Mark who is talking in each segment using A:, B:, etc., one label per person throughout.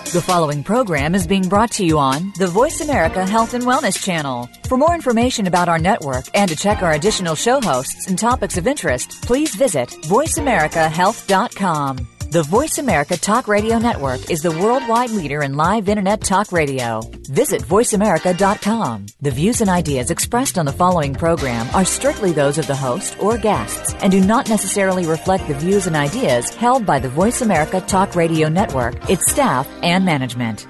A: The following program is being brought to you on the Voice America Health and Wellness Channel. For more information about our network and to check our additional show hosts and topics of interest, please visit voiceamericahealth.com. The Voice America Talk Radio Network is the worldwide leader in live Internet talk radio. Visit voiceamerica.com. The views and ideas expressed on the following program are strictly those of the host or guests and do not necessarily reflect the views and ideas held by the Voice America Talk Radio Network, its staff, and management.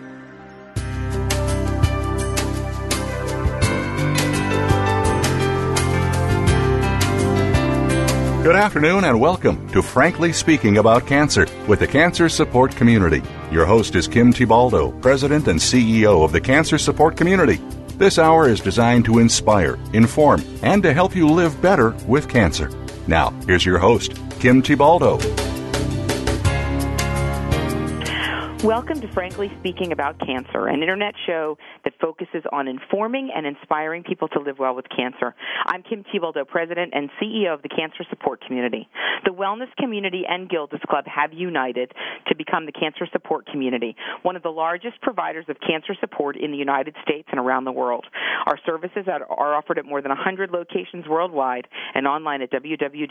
B: Good afternoon and welcome to Frankly Speaking About Cancer with the Cancer Support Community. Your host is Kim Thiboldeaux, President and CEO of the Cancer Support Community. This hour is designed to inspire, inform, and to help you live better with cancer. Now, here's your host, Kim Thiboldeaux.
C: Welcome to Frankly Speaking About Cancer, an internet show that focuses on informing and inspiring people to live well with cancer. I'm Kim Thiboldeaux, President and CEO of the Cancer Support Community. The Wellness Community and Gilda's Club have united to become the Cancer Support Community, one of the largest providers of cancer support in the United States and around the world. Our services are offered at more than 100 locations worldwide and online at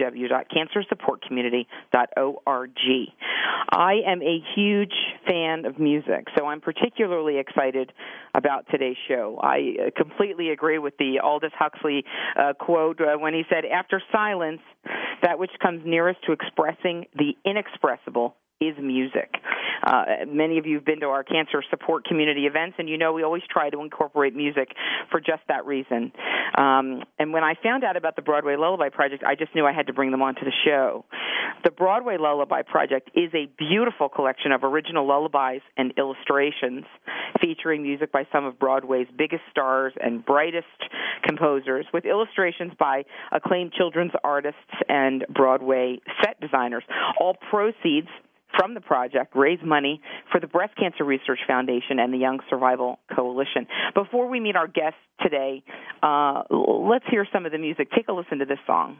C: www.cancersupportcommunity.org. I am a huge fan of music, so I'm particularly excited about today's show. I completely agree with the Aldous Huxley quote when he said, "After silence, that which comes nearest to expressing the inexpressible is music." Many of you have been to our Cancer Support Community events, and you know we always try to incorporate music for just that reason. And when I found out about the Broadway Lullaby Project, I just knew I had to bring them onto the show. The Broadway Lullaby Project is a beautiful collection of original lullabies and illustrations featuring music by some of Broadway's biggest stars and brightest composers, with illustrations by acclaimed children's artists and Broadway set designers. All proceeds from the project raise money for the Breast Cancer Research Foundation and the Young Survival Coalition. Before we meet our guests today, let's hear some of the music. Take a listen to this song.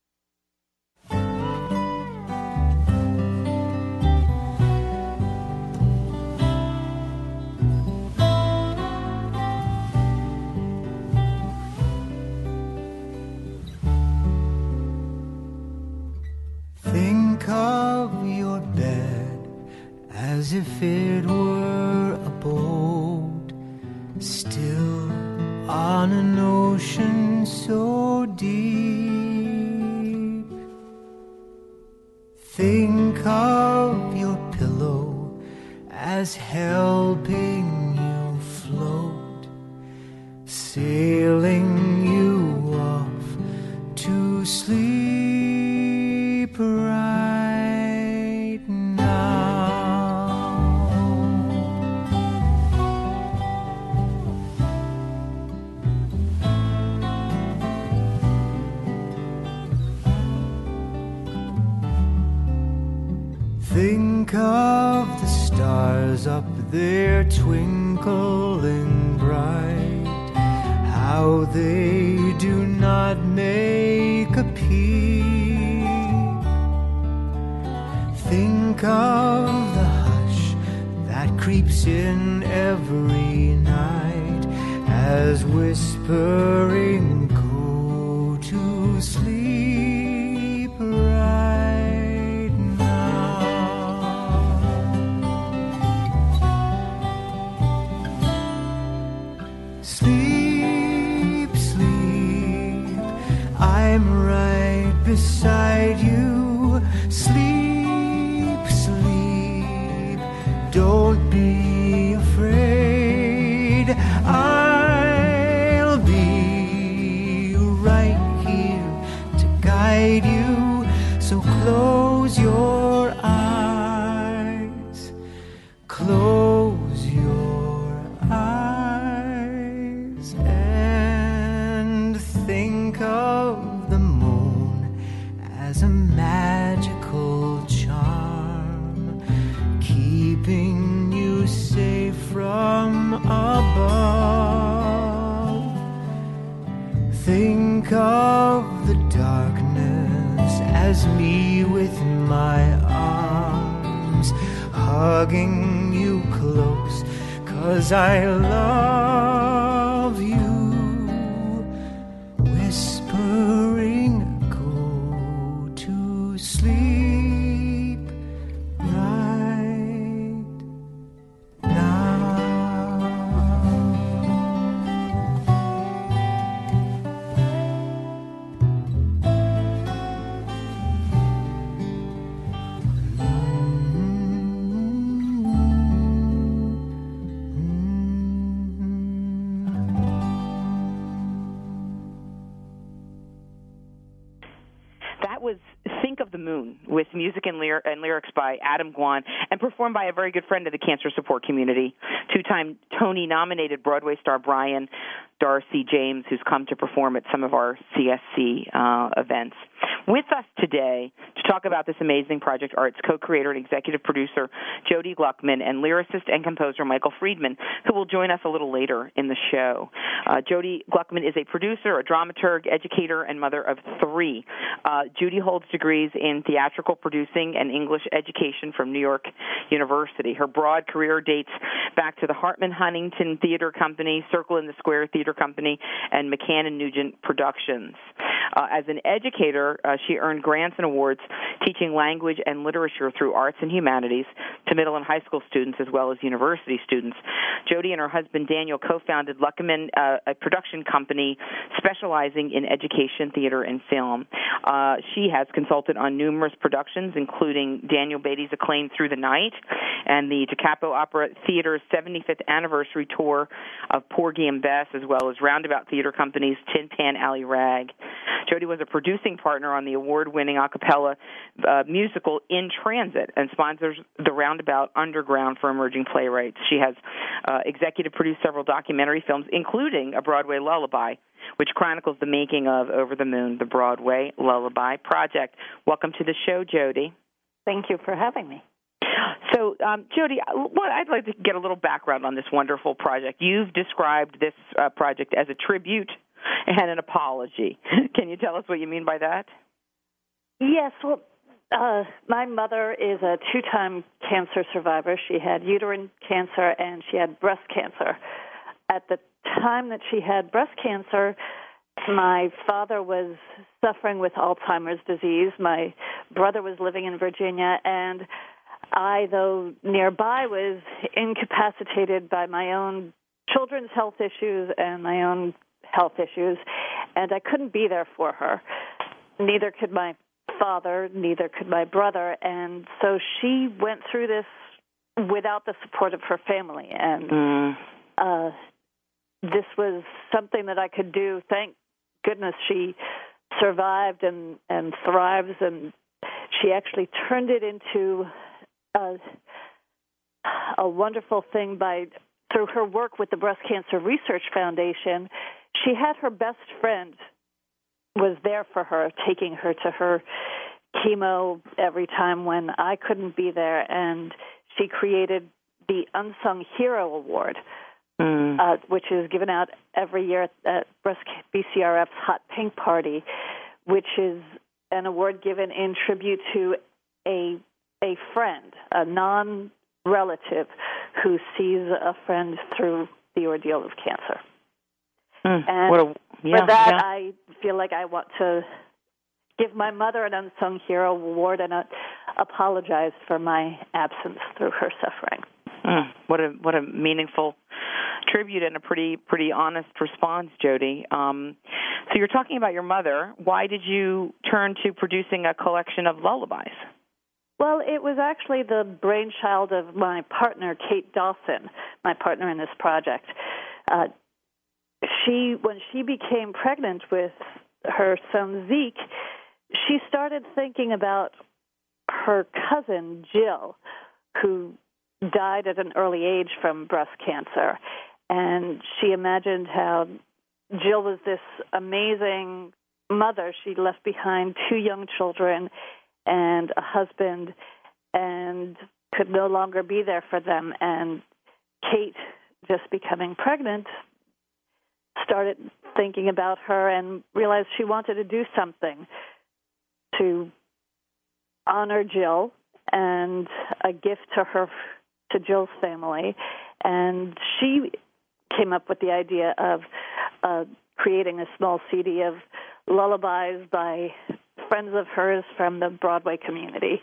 D: Think of your bed as if it were a boat, still on an ocean so deep. Think of your pillow as helping you float, sailing you off to sleep right now. Think of the stars up there twinkling bright, how they do not make a peep. Think of the hush that creeps in every night as whispering, go to sleep right now. Sleep, sleep, I'm right beside you. Sleep, don't be afraid, I'll be right here to guide you. So close your eyes, close your eyes, and think of the moon as a magical charm, keeping you safe from above. Think of the darkness as me with my arms hugging you you close, 'cause I love you. Whispering, go to sleep right now.
C: That was Think of the Moon, with music and lyrics by Adam Guan, and performed by a very good friend of the cancer support community, two-time Tony-nominated Broadway star Brian Darcy James, who's come to perform at some of our CSC events. With us today to talk about this amazing project are its co-creator and executive producer Jody Gluckman and lyricist and composer Michael Friedman, who will join us a little later in the show. Jody Gluckman is a producer, a dramaturg, educator, and mother of three. Judy holds degrees in theatrical producing and English education from New York University. Her broad career dates back to the Hartman Huntington Theater Company, Circle in the Square Theater Company, and McCann and Nugent Productions. As an educator, she earned grants and awards teaching language and literature through arts and humanities to middle and high school students as well as university students. Jody and her husband Daniel co-founded Luckerman, a production company specializing in education, theater, and film. She has consulted on numerous productions, including Daniel Beatty's acclaimed Through the Night and the Takapo Opera Theater's 75th anniversary tour of Porgy and Bess, as well as Roundabout Theater Company's Tin Pan Alley Rag. Jody was a producing partner on the award-winning a cappella musical In Transit and sponsors the Roundabout Underground for emerging playwrights. She has executive produced several documentary films, including a Broadway lullaby, which chronicles the making of Over the Moon, the Broadway Lullaby Project. Welcome to the show, Jody.
E: Thank you for having me.
C: So, Jody, I'd like to get a little background on this wonderful project. You've described this project as a tribute and an apology. Can you tell us what you mean by that?
E: Yes, well, my mother is a two-time cancer survivor. She had uterine cancer and she had breast cancer. At the time that she had breast cancer, my father was suffering with Alzheimer's disease. My brother was living in Virginia, and I, though nearby, was incapacitated by my own children's health issues and my own health issues, and I couldn't be there for her. Neither could my father, neither could my brother, and so she went through this without the support of her family, and this was something that I could do. Thank goodness she survived and thrives, and she actually turned it into a wonderful thing through her work with the Breast Cancer Research Foundation. She had her best friend was there for her, taking her to her chemo every time when I couldn't be there, and she created the Unsung Hero Award, which is given out every year at BCRF's Hot Pink Party, which is an award given in tribute to a friend, a non-relative who sees a friend through the ordeal of cancer. And for that, I feel like I want to give my mother an Unsung Hero Award and apologize for my absence through her suffering.
C: What a meaningful tribute and a pretty honest response, Jody. So you're talking about your mother. Why did you turn to producing a collection of lullabies?
E: Well, it was actually the brainchild of my partner, Kate Dawson, my partner in this project. When she became pregnant with her son Zeke, she started thinking about her cousin Jill, who died at an early age from breast cancer. And she imagined how Jill was this amazing mother. She left behind 2 young children and a husband and could no longer be there for them. And Kate, just becoming pregnant, started thinking about her and realized she wanted to do something to honor Jill, and a gift to her to Jill's family, and she came up with the idea of creating a small CD of lullabies by friends of hers from the Broadway community.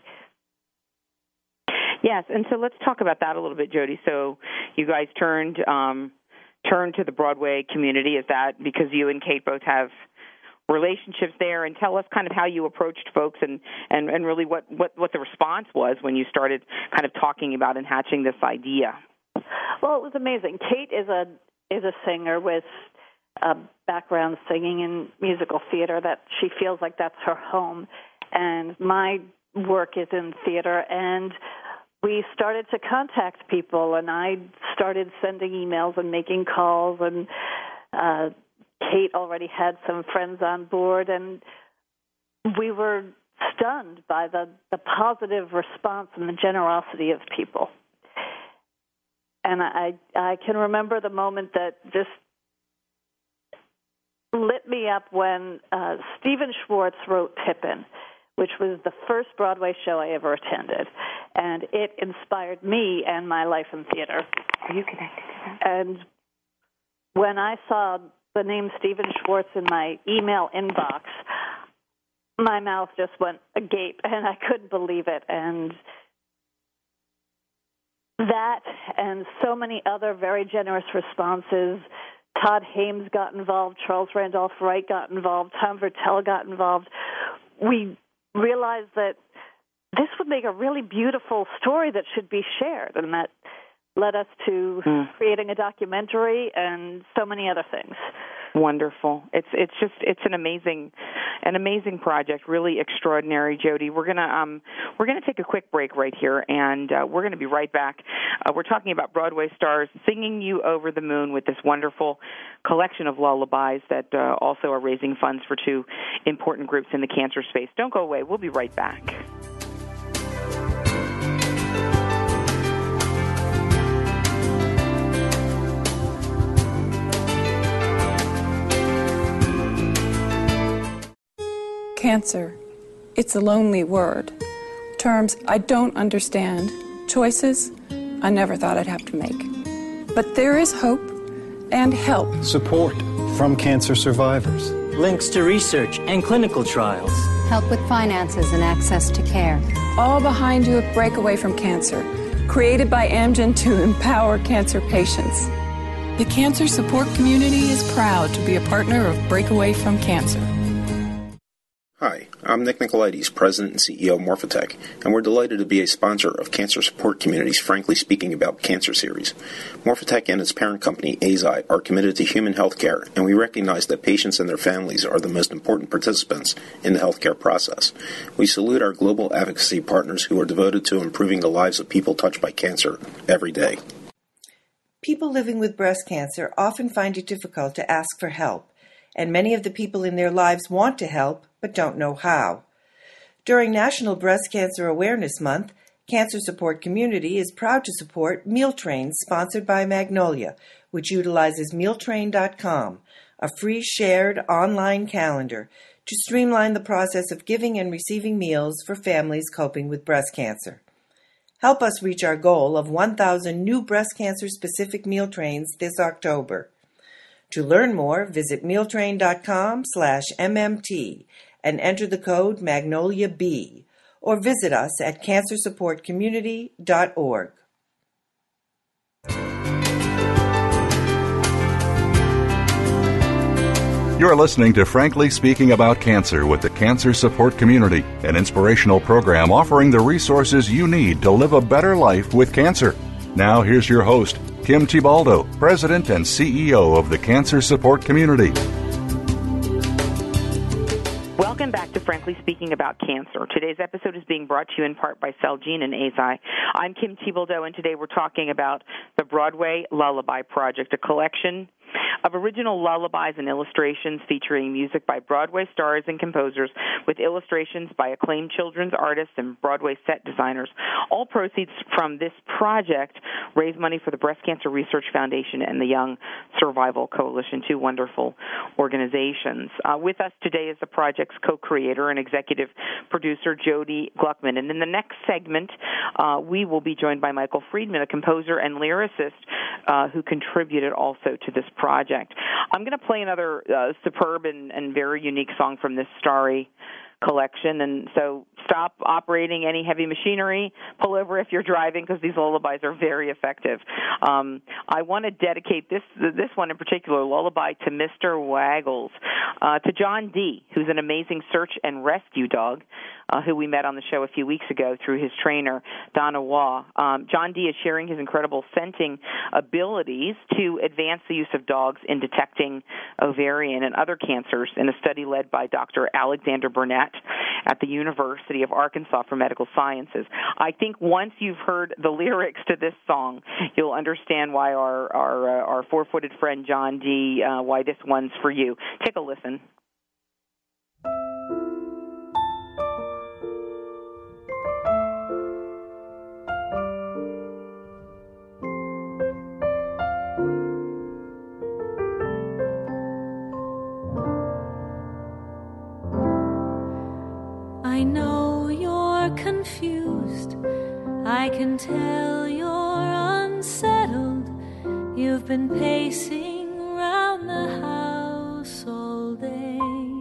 C: Yes, and so let's talk about that a little bit, Jody. So you guys turned to the Broadway community. Is that because you and Kate both have relationships there? And tell us kind of how you approached folks and really what the response was when you started kind of talking about and hatching this idea.
E: Well, it was amazing. Kate is a singer with a background singing in musical theater, that she feels like that's her home. And my work is in theater, and we started to contact people, and I started sending emails and making calls, and Kate already had some friends on board, and we were stunned by the positive response and the generosity of people. And I can remember the moment that just lit me up when Stephen Schwartz wrote Pippin, which was the first Broadway show I ever attended, and it inspired me and my life in theater.
C: Are you connected to that?
E: And when I saw the name Stephen Schwartz in my email inbox, my mouth just went agape, and I couldn't believe it. And that and so many other very generous responses. Todd Hames got involved, Charles Randolph Wright got involved, Tom Vertel got involved. We realized that this would make a really beautiful story that should be shared, and that led us to creating a documentary and so many other things.
C: Wonderful. It's an amazing project, really extraordinary, Jody. We're gonna take a quick break right here, and we're gonna be right back. We're talking about Broadway stars singing you over the moon with this wonderful collection of lullabies that also are raising funds for two important groups in the cancer space. Don't go away. We'll be right back.
F: Cancer. It's a lonely word. Terms I don't understand. Choices I never thought I'd have to make. But there is hope and help.
G: Support from cancer survivors.
H: Links to research and clinical trials.
I: Help with finances and access to care.
F: All behind you at Breakaway from Cancer. Created by Amgen to empower cancer patients. The cancer support community is proud to be a partner of Breakaway from Cancer.
J: Hi, I'm Nick Nicolaides, President and CEO of Morphotek, and we're delighted to be a sponsor of Cancer Support Community's Frankly Speaking About Cancer series. Morphotek and its parent company, Eisai, are committed to human health care, and we recognize that patients and their families are the most important participants in the healthcare process. We salute our global advocacy partners who are devoted to improving the lives of people touched by cancer every day.
K: People living with breast cancer often find it difficult to ask for help, and many of the people in their lives want to help, but don't know how. During National Breast Cancer Awareness Month, Cancer Support Community is proud to support Meal Trains sponsored by Magnolia, which utilizes mealtrain.com, a free shared online calendar to streamline the process of giving and receiving meals for families coping with breast cancer. Help us reach our goal of 1,000 new breast cancer-specific meal trains this October. To learn more, visit mealtrain.com/MMT and enter the code MagnoliaB, or visit us at cancersupportcommunity.org.
B: You're listening to Frankly Speaking About Cancer with the Cancer Support Community, an inspirational program offering the resources you need to live a better life with cancer. Now here's your host, Kim Tibaldo, President and CEO of the Cancer Support Community.
C: Welcome back to Frankly Speaking About Cancer. Today's episode is being brought to you in part by Celgene and Eisai. I'm Kim Tibaldo, and today we're talking about the Broadway Lullaby Project, a collection of original lullabies and illustrations featuring music by Broadway stars and composers with illustrations by acclaimed children's artists and Broadway set designers. All proceeds from this project raise money for the Breast Cancer Research Foundation and the Young Survival Coalition, two wonderful organizations. With us today is the project's co-creator and executive producer, Jody Gluckman. And in the next segment, we will be joined by Michael Friedman, a composer and lyricist who contributed also to this project. I'm going to play another superb and very unique song from this starry collection, and so stop operating any heavy machinery, pull over if you're driving, because these lullabies are very effective. I want to dedicate this one in particular, Lullaby to Mr. Waggles, to John D., who's an amazing search and rescue dog, who we met on the show a few weeks ago through his trainer, Donna Waugh. John D. is sharing his incredible scenting abilities to advance the use of dogs in detecting ovarian and other cancers in a study led by Dr. Alexander Burnett at the University of Arkansas for Medical Sciences. I think once you've heard the lyrics to this song, you'll understand why our four-footed friend John D., why this one's for you. Take a listen.
L: I know you're confused, I can tell you're unsettled. You've been pacing around the house all day.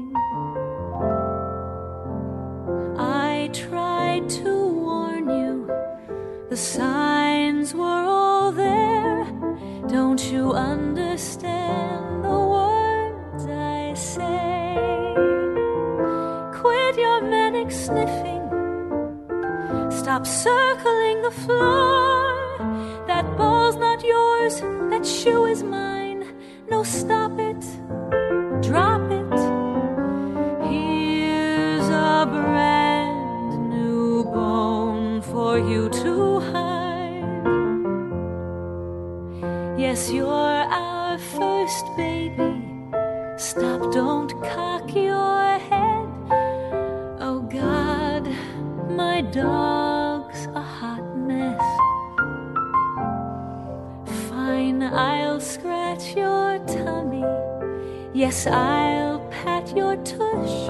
L: I tried to warn you, the signs were all there. Don't you understand the words I say? Quit your manic sniffing, stop circling the floor. That ball's not yours, that shoe is mine. No, stop it, drop it. Here's a brand new bone for you to hide. Yes, you're our first baby. Stop, don't cock your head. Oh God, my dog's a hot mess. Fine, I'll scratch your tummy. Yes, I'll pat your tush.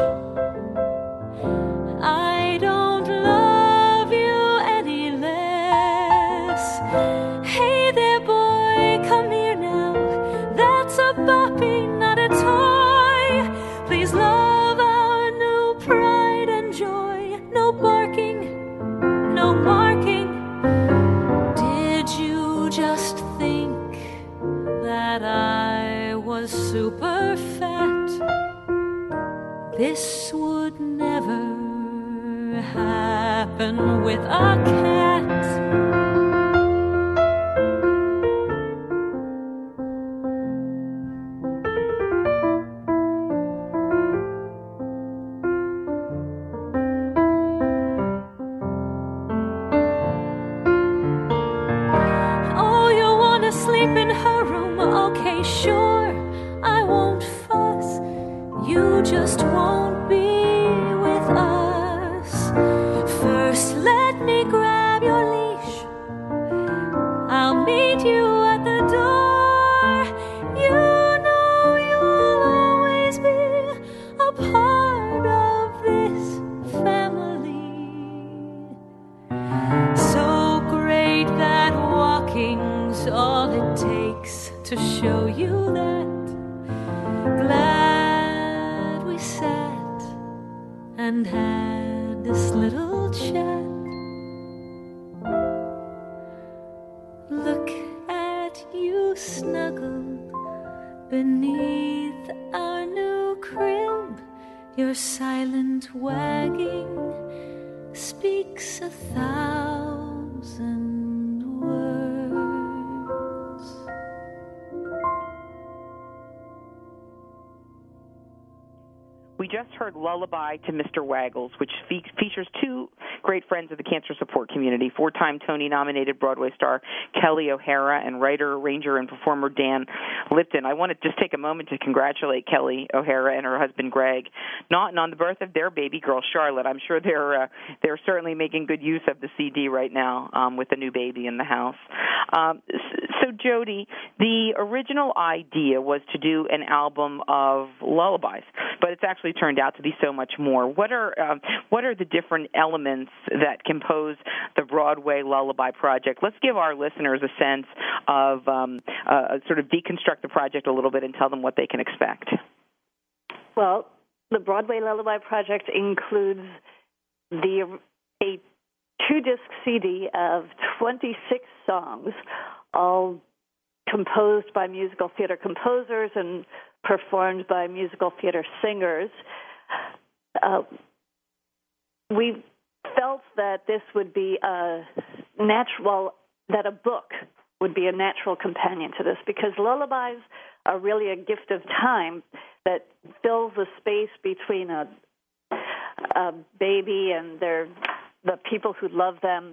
L: I don't love you any less. Hey there, boy, come here now. That's a puppy, not a toy. Please love our new pride and joy. No barking, no barking. Did you just think that I was super fat? This would never happen with a cat. Sleep in her room, okay, sure, I won't fuss. You just won't be with us. First, let me grab your leash. I'll meet you at the door. You know you'll always be a part of this family. So great that walking's all it takes to show you that. Glad we sat and had this little chat. Look at you snuggled beneath our new crib. Your silent wagging speaks 1,000 words.
C: We just heard Lullaby to Mr. Waggles, which features two great friends of the cancer support community, 4-time Tony-nominated Broadway star Kelly O'Hara and writer, arranger, and performer Dan Lipton. I want to just take a moment to congratulate Kelly O'Hara and her husband Greg Naughton on the birth of their baby girl Charlotte. I'm sure they're certainly making good use of the CD right now with the new baby in the house. So Jody, the original idea was to do an album of lullabies, but it's actually turned out to be so much more. What are the different elements that compose the Broadway Lullaby Project? Let's give our listeners a sense of sort of deconstruct the project a little bit and tell them what they can expect.
E: Well, the Broadway Lullaby Project includes a 2-disc CD of 26 songs, all composed by musical theater composers and performed by musical theater singers. We felt that this would be that a book would be a natural companion to this, because lullabies are really a gift of time that fills the space between a baby and the people who love them.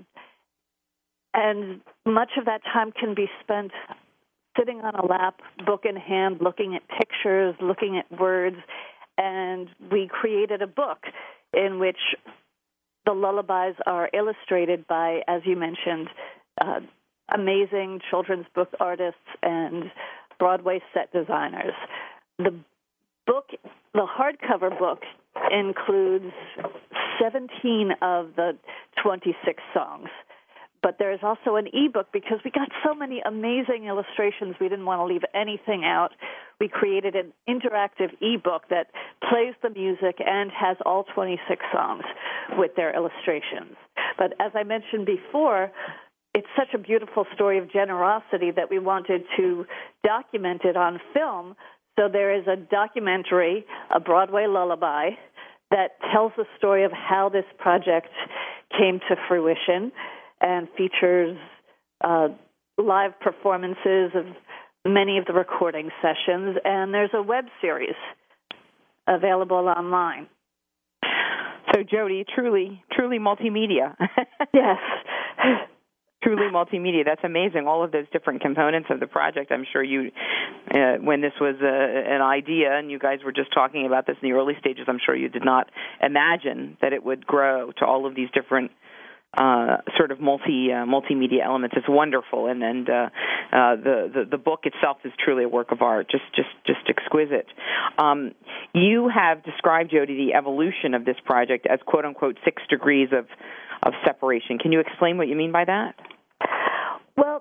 E: And much of that time can be spent sitting on a lap, book in hand, looking at pictures, looking at words. And we created a book in which the lullabies are illustrated by, as you mentioned, amazing children's book artists and Broadway set designers. The hardcover book includes 17 of the 26 songs. But there's also an e-book because we got so many amazing illustrations, we didn't want to leave anything out. We created an interactive e-book that plays the music and has all 26 songs with their illustrations. But as I mentioned before, it's such a beautiful story of generosity that we wanted to document it on film. So there is a documentary, A Broadway Lullaby, that tells the story of how this project came to fruition and features live performances of many of the recording sessions. And there's a web series available online.
C: So, Jody, truly multimedia.
E: Yes.
C: Truly multimedia. That's amazing. All of those different components of the project. I'm sure you, when this was an idea and you guys were just talking about this in the early stages, I'm sure you did not imagine that it would grow to all of these different sort of multimedia elements. It's wonderful, and the book itself is truly a work of art, just exquisite. You have described, Jody, the evolution of this project as "quote unquote" 6 degrees of separation. Can you explain what you mean by that?
E: Well,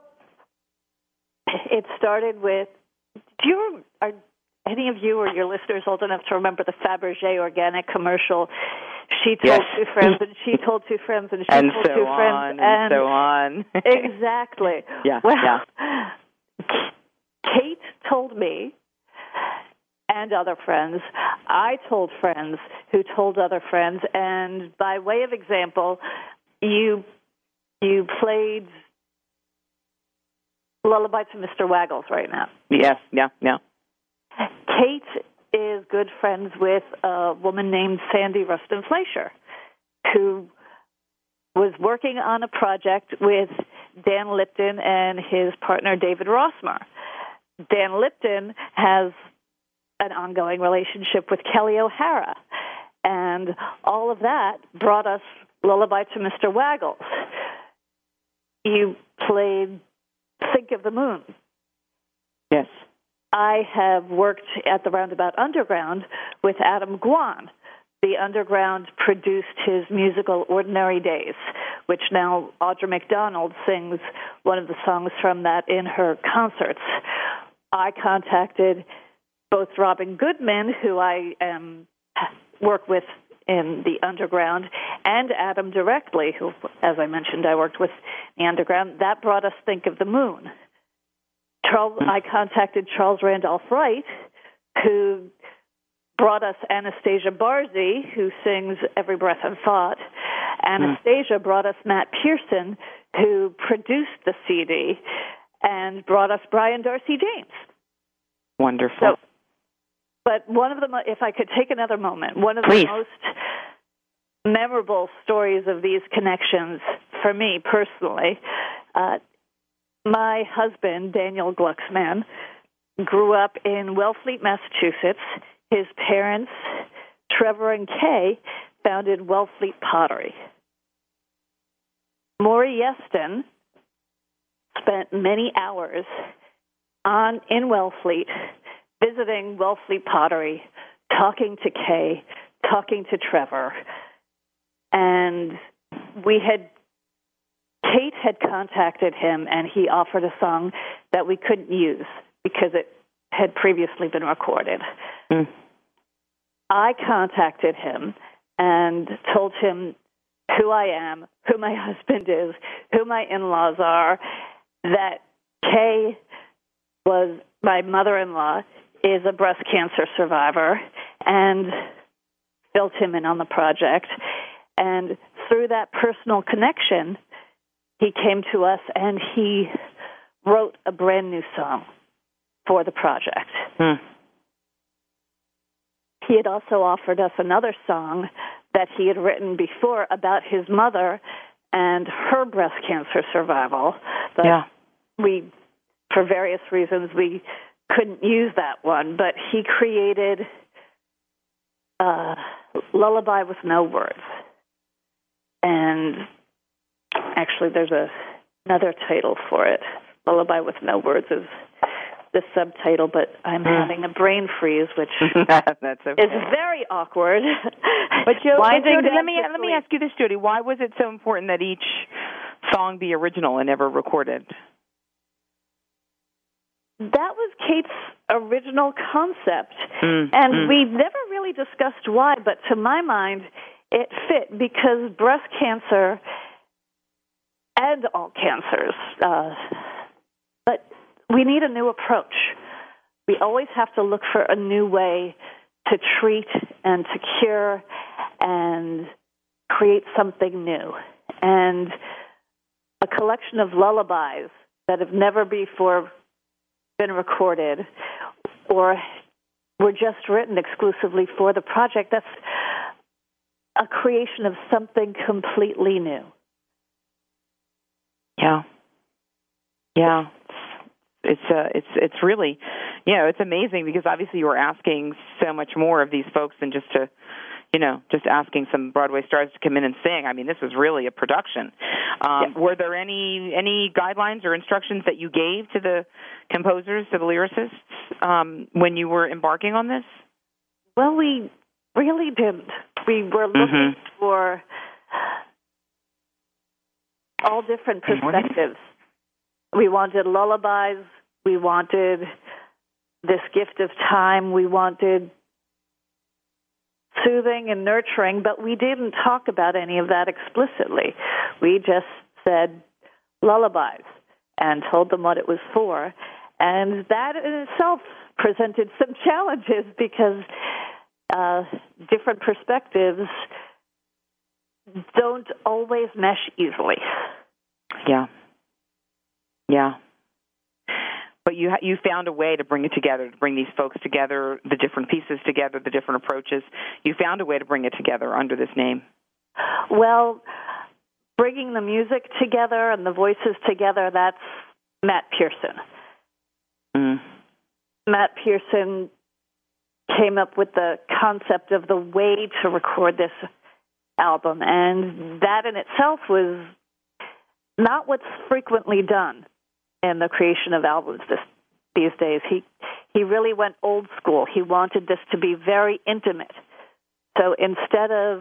E: it started with. Are any of you or your listeners old enough to remember the Fabergé organic commercial? She told two friends, and she told two friends, and she
C: and
E: told
C: so
E: two
C: on,
E: friends,
C: and so on.
E: Exactly.
C: Yeah.
E: Well,
C: yeah.
E: Kate told me and other friends. I told friends who told other friends, and by way of example, you played Lullaby to Mr. Waggles right now.
C: Yes. Yeah.
E: Kate is good friends with a woman named Sandy Rustin Fleischer, who was working on a project with Dan Lipton and his partner David Rossmer. Dan Lipton has an ongoing relationship with Kelly O'Hara, and all of that brought us Lullaby to Mr. Waggles. You played Think of the Moon.
C: Yes.
E: I have worked at the Roundabout Underground with Adam Guan. The Underground produced his musical Ordinary Days, which now Audra McDonald sings one of the songs from that in her concerts. I contacted both Robin Goodman, who I work with in the Underground, and Adam directly, who, as I mentioned, I worked with the Underground. That brought us Think of the Moon. I contacted Charles Randolph Wright, who brought us Anastasia Barzee, who sings Every Breath and Thought. Anastasia brought us Matt Pearson, who produced the CD, and brought us Brian Darcy James.
C: Wonderful.
E: So, but one of the, if I could take another moment, one of
C: Please.
E: the memorable stories of these connections for me personally. My husband, Daniel Glucksmann, grew up in Wellfleet, Massachusetts. His parents, Trevor and Kay, founded Wellfleet Pottery. Maury Yeston spent many hours in Wellfleet, visiting Wellfleet Pottery, talking to Kay, talking to Trevor. And Kate had contacted him, and he offered a song that we couldn't use because it had previously been recorded. Mm. I contacted him and told him who I am, who my husband is, who my in-laws are, that Kay was my mother-in-law, is a breast cancer survivor, and filled him in on the project. And through that personal connection, he came to us and he wrote a brand new song for the project. Hmm. He had also offered us another song that he had written before about his mother and her breast cancer survival. But we, for various reasons, we couldn't use that one. But he created Lullaby with No Words. And actually, there's another title for it. Lullaby with No Words is the subtitle, but I'm having a brain freeze, which
C: That's okay.
E: is very awkward.
C: But Jody, let me ask you this, Jody. Why was it so important that each song be original and never recorded?
E: That was Kate's original concept, and we never really discussed why, but to my mind, it fit because breast cancer and all cancers, but we need a new approach. We always have to look for a new way to treat and to cure and create something new. And a collection of lullabies that have never before been recorded or were just written exclusively for the project, that's a creation of something completely new.
C: Yeah. It's really, it's amazing because obviously you were asking so much more of these folks than just to, just asking some Broadway stars to come in and sing. I mean, this was really a production. Were there any guidelines or instructions that you gave to the composers, to the lyricists, when you were embarking on this?
E: Well, we really didn't. We were looking for all different perspectives. We wanted lullabies. We wanted this gift of time. We wanted soothing and nurturing, but we didn't talk about any of that explicitly. We just said lullabies and told them what it was for. And that in itself presented some challenges because different perspectives don't always mesh easily.
C: Yeah. But you found a way to bring it together, to bring these folks together, the different pieces together, the different approaches. You found a way to bring it together under this name.
E: Well, bringing the music together and the voices together, that's Matt Pearson. Matt Pearson came up with the concept of the way to record this album, and that in itself was not what's frequently done in the creation of albums these days. He really went old school. He wanted this to be very intimate. So instead of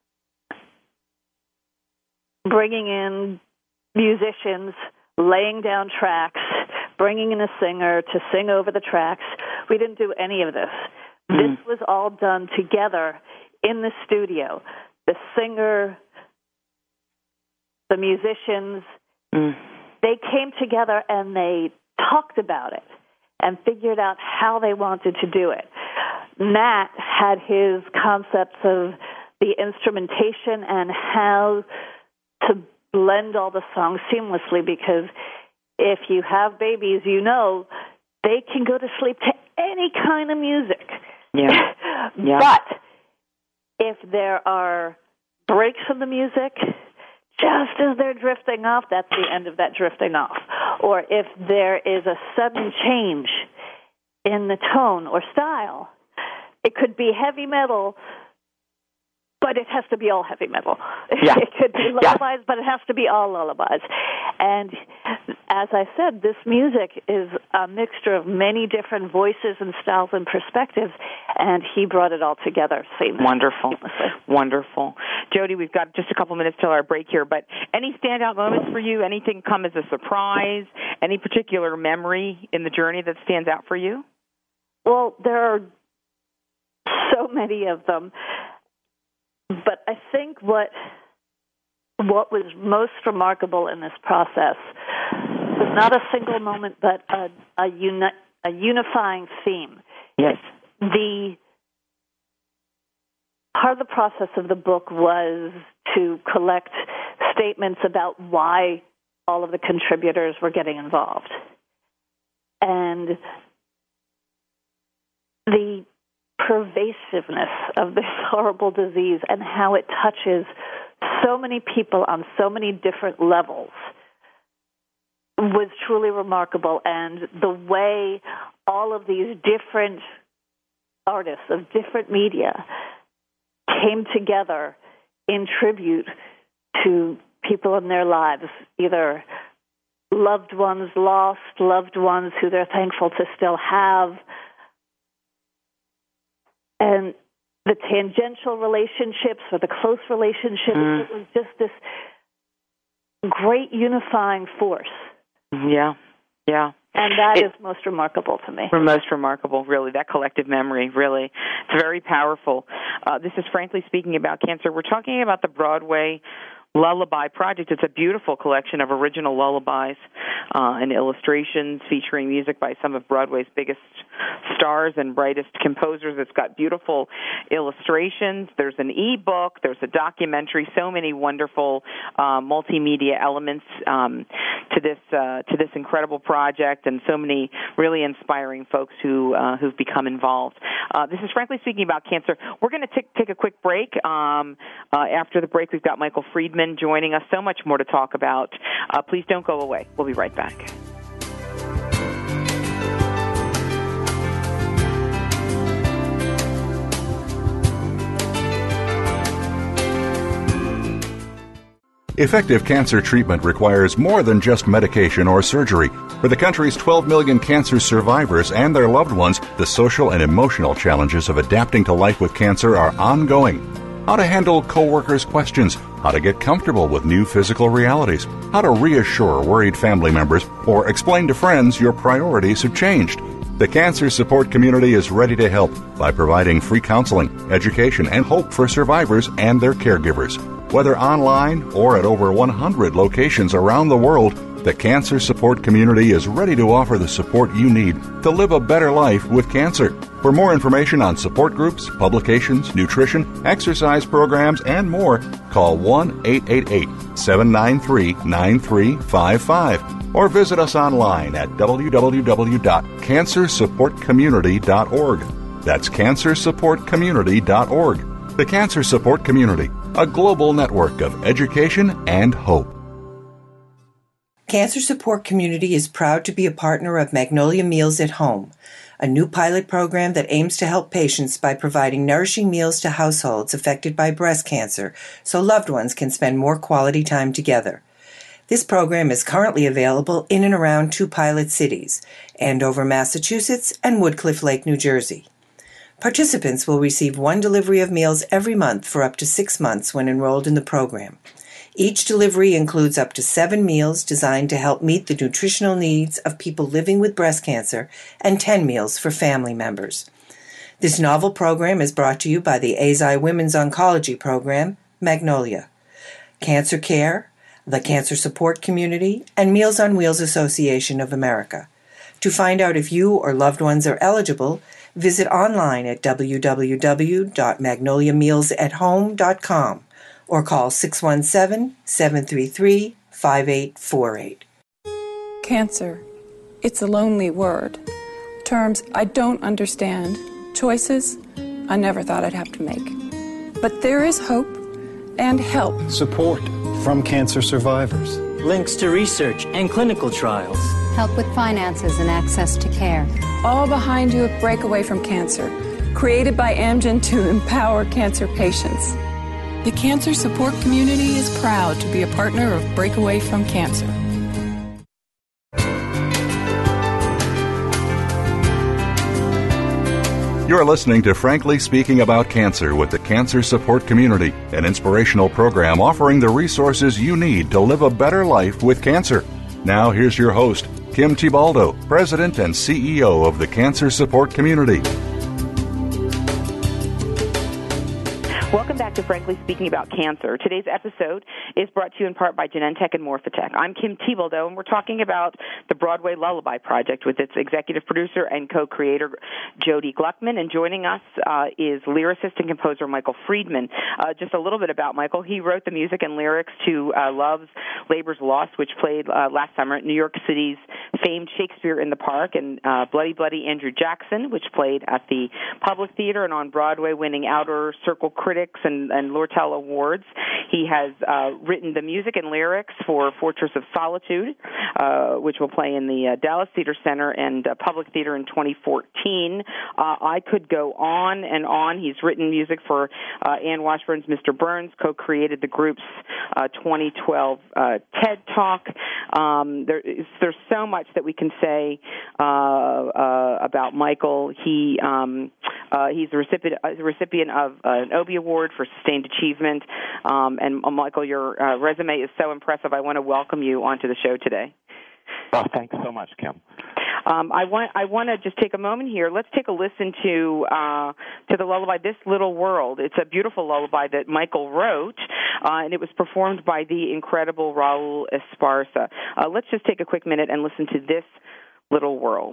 E: bringing in musicians, laying down tracks, bringing in a singer to sing over the tracks, we didn't do any of this. This was all done together in the studio. The singer, the musicians, they came together and they talked about it and figured out how they wanted to do it. Matt had his concepts of the instrumentation and how to blend all the songs seamlessly, because if you have babies, they can go to sleep to any kind of music.
C: Yeah.
E: But if there are breaks in the music, just as they're drifting off, that's the end of that drifting off. Or if there is a sudden change in the tone or style, it could be heavy metal, but it has to be all heavy metal.
C: Yeah.
E: It could be lullabies, but it has to be all lullabies. And as I said, this music is a mixture of many different voices and styles and perspectives, and he brought it all together seamlessly.
C: Wonderful. Wonderful. Jody, we've got just a couple minutes till our break here, but any standout moments for you? Anything come as a surprise? Any particular memory in the journey that stands out for you?
E: Well, there are so many of them. But I think what was most remarkable in this process was not a single moment, but a unifying theme.
C: Yes.
E: The part of the process of the book was to collect statements about why all of the contributors were getting involved. And the pervasiveness of this horrible disease and how it touches so many people on so many different levels was truly remarkable. And the way all of these different artists of different media came together in tribute to people in their lives, either loved ones lost, loved ones who they're thankful to still have, and the tangential relationships or the close relationships. It was just this great unifying force.
C: Yeah, yeah.
E: And that is most remarkable to me.
C: Most remarkable, really, that collective memory, really. It's very powerful. This is Frankly Speaking About Cancer. We're talking about the Broadway Lullaby Project. It's a beautiful collection of original lullabies and illustrations featuring music by some of Broadway's biggest stars and brightest composers. It's got beautiful illustrations. There's an e-book. There's a documentary. So many wonderful multimedia elements to this incredible project, and so many really inspiring folks who've become involved. This is Frankly Speaking About Cancer. We're going to take a quick break. After the break, we've got Michael Friedman joining us. So much more to talk about. Please don't go away. We'll be right back.
B: Effective cancer treatment requires more than just medication or surgery. For the country's 12 million cancer survivors and their loved ones, the social and emotional challenges of adapting to life with cancer are ongoing. How to handle coworkers' questions, how to get comfortable with new physical realities, how to reassure worried family members, or explain to friends your priorities have changed. The Cancer Support Community is ready to help by providing free counseling, education, and hope for survivors and their caregivers. Whether online or at over 100 locations around the world, the Cancer Support Community is ready to offer the support you need to live a better life with cancer. For more information on support groups, publications, nutrition, exercise programs, and more, call 1-888-793-9355 or visit us online at www.cancersupportcommunity.org. That's cancersupportcommunity.org. The Cancer Support Community, a global network of education and hope.
K: Cancer Support Community is proud to be a partner of Magnolia Meals at Home, a new pilot program that aims to help patients by providing nourishing meals to households affected by breast cancer so loved ones can spend more quality time together. This program is currently available in and around 2 pilot cities, Andover, Massachusetts, and Woodcliff Lake, New Jersey. Participants will receive 1 delivery of meals every month for up to 6 months when enrolled in the program. Each delivery includes up to 7 meals designed to help meet the nutritional needs of people living with breast cancer and 10 meals for family members. This novel program is brought to you by the AZI Women's Oncology Program, Magnolia, Cancer Care, the Cancer Support Community, and Meals on Wheels Association of America. To find out if you or loved ones are eligible, visit online at www.magnoliamealsathome.com. or call 617-733-5848.
F: Cancer. It's a lonely word. Terms I don't understand. Choices I never thought I'd have to make. But there is hope and help.
G: Support from cancer survivors.
H: Links to research and clinical trials.
I: Help with finances and access to care.
F: All behind you at Breakaway from Cancer, created by Amgen to empower cancer patients. The cancer support community is proud to be a partner of Breakaway from Cancer.
B: You're listening to Frankly Speaking About Cancer with the Cancer Support Community, an inspirational program offering the resources you need to live a better life with cancer. Now here's your host, Kim Thiboldeaux, President and CEO of the Cancer Support Community.
C: Welcome back to Frankly Speaking About Cancer. Today's episode is brought to you in part by Genentech and Morphotek. I'm Kim Thiboldeaux, and we're talking about the Broadway Lullaby Project with its executive producer and co-creator, Jody Gluckman. And joining us is lyricist and composer Michael Friedman. Just a little bit about Michael. He wrote the music and lyrics to Love's Labor's Lost, which played last summer at New York City's famed Shakespeare in the Park, and Bloody Bloody Andrew Jackson, which played at the Public Theater and on Broadway, winning Outer Circle Critics and Lortel Awards. He has written the music and lyrics for Fortress of Solitude, which will play in the Dallas Theater Center and Public Theater in 2014. I could go on and on. He's written music for Ann Washburn's Mr. Burns, co-created the group's 2012 TED Talk. There's so much that we can say about Michael. He's the recipient of an Obie Award for Sustained Achievement. And Michael, your resume is so impressive. I want to welcome you onto the show today.
M: Oh, thanks so much, Kim.
C: I want to just take a moment here. Let's take a listen to the lullaby, This Little World. It's a beautiful lullaby that Michael wrote, and it was performed by the incredible Raul Esparza. Let's just take a quick minute and listen to This Little World.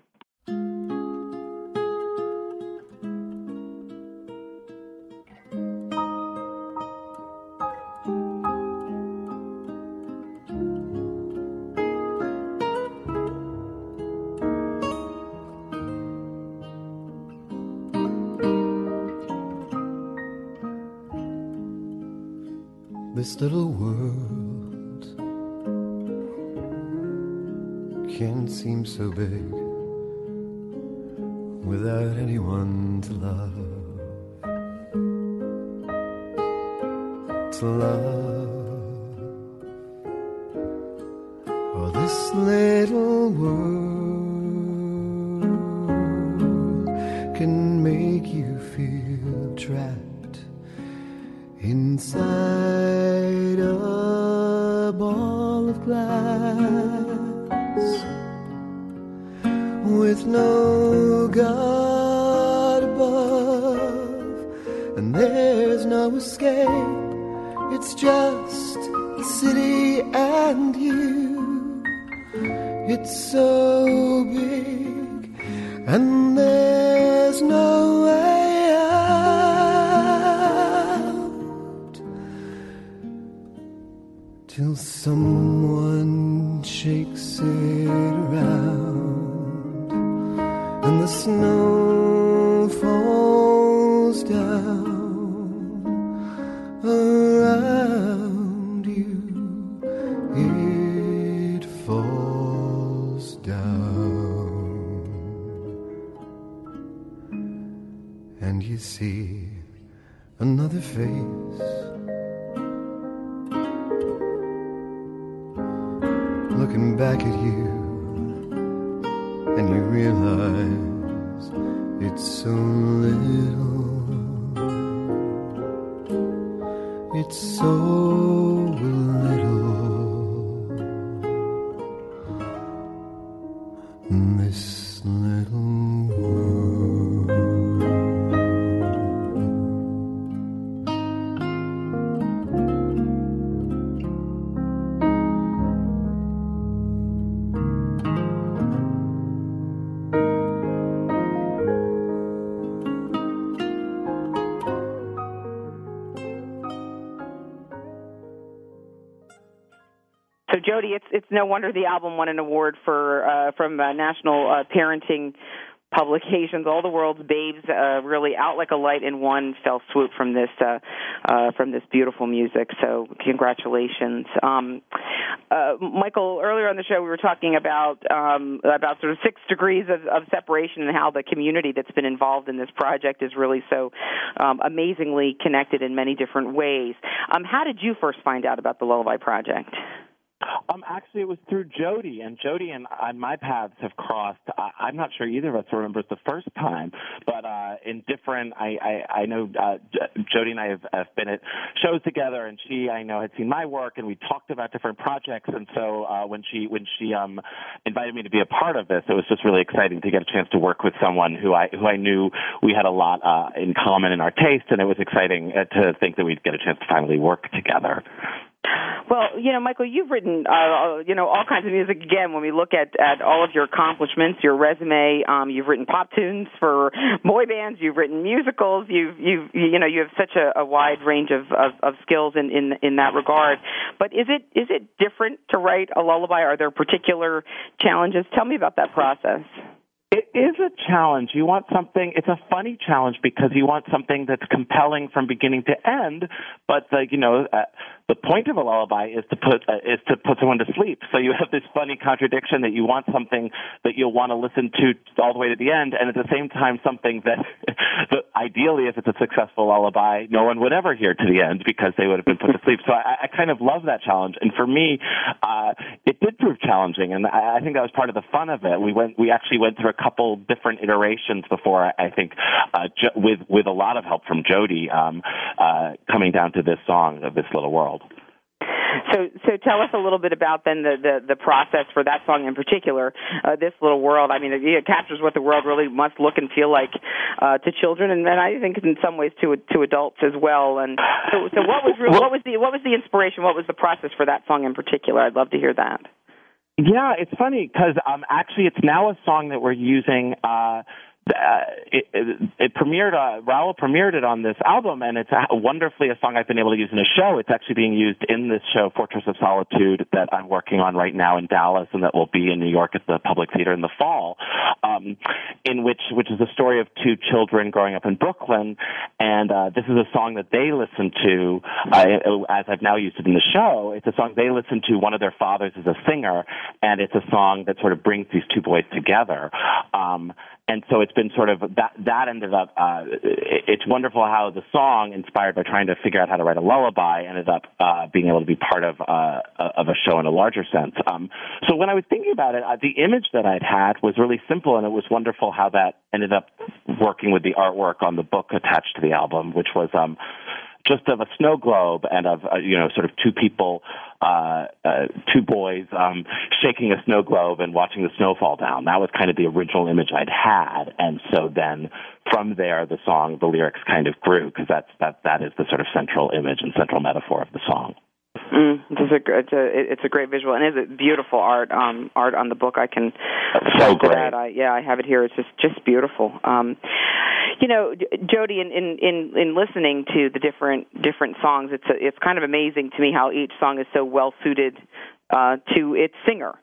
D: This little world can seem so big without anyone to love. Oh, this little world can make you feel trapped inside a ball of glass with no God above, and there's no escape. It's just the city and you. It's so big, and there's no way out till someone shakes it around and the snow falls down around you. It falls down, and you see another face looking back at you, and you realize it's so little. It's so little. This little world.
C: So, Jody, it's no wonder the album won an award for from National Parenting publications. All the world's babes really out like a light in one fell swoop from this beautiful music. So congratulations. Michael, earlier on the show we were talking about sort of 6 degrees of separation and how the community that's been involved in this project is really so amazingly connected in many different ways. How did you first find out about the Lullaby Project?
M: Actually, it was through Jody, and Jody and my paths have crossed. I'm not sure either of us remembers the first time, but in different, I know Jody and I have been at shows together, and I know had seen my work, and we talked about different projects, and so when she invited me to be a part of this, it was just really exciting to get a chance to work with someone who I knew we had a lot in common in our taste, and it was exciting to think that we'd get a chance to finally work together.
C: Well, Michael, you've written, all kinds of music. Again, when we look at all of your accomplishments, your resume, you've written pop tunes for boy bands, you've written musicals, you have such a wide range of skills in that regard. But is it different to write a lullaby? Are there particular challenges? Tell me about that process.
M: It is a challenge. You want something, it's a funny challenge because you want something that's compelling from beginning to end, but the point of a lullaby is to put someone to sleep. So you have this funny contradiction that you want something that you'll want to listen to all the way to the end, and at the same time something that ideally, if it's a successful lullaby, no one would ever hear to the end because they would have been put to sleep. So I kind of love that challenge, and for me, it did prove challenging, and I think that was part of the fun of it. We actually went through a couple different iterations before, I think, with a lot of help from Jody, coming down to this song of This Little World.
C: So tell us a little bit about then the process for that song in particular, This Little World. I mean, it captures what the world really must look and feel like to children, and then I think in some ways to adults as well. And so what was the inspiration? What was the process for that song in particular? I'd love to hear that.
M: Yeah, it's funny because actually it's now a song that we're using. It premiered. Raul premiered it on this album, and it's wonderfully a song I've been able to use in a show. It's actually being used in this show, Fortress of Solitude, that I'm working on right now in Dallas, and that will be in New York at the Public Theater in the fall. In which is a story of 2 children growing up in Brooklyn, and this is a song that they listen to. As I've now used it in the show, it's a song they listen to. One of their fathers is a singer, and it's a song that sort of brings these 2 boys together. And so it's been sort of that ended up. It's wonderful how the song, inspired by trying to figure out how to write a lullaby, ended up being able to be part of a show in a larger sense. So when I was thinking about it, the image that I'd had was really simple, and it was wonderful how that ended up working with the artwork on the book attached to the album, which was just of a snow globe and of sort of 2 people, 2 boys shaking a snow globe and watching the snow fall down. That was kind of the original image I'd had, and so then from there the lyrics kind of grew, because that is the sort of central image and central metaphor of the song.
C: It's a great visual, and it's beautiful art on the book. I can
M: so great.
C: That. I have it here. It's just beautiful. Jody, in listening to the different songs, it's kind of amazing to me how each song is so well suited to its singer.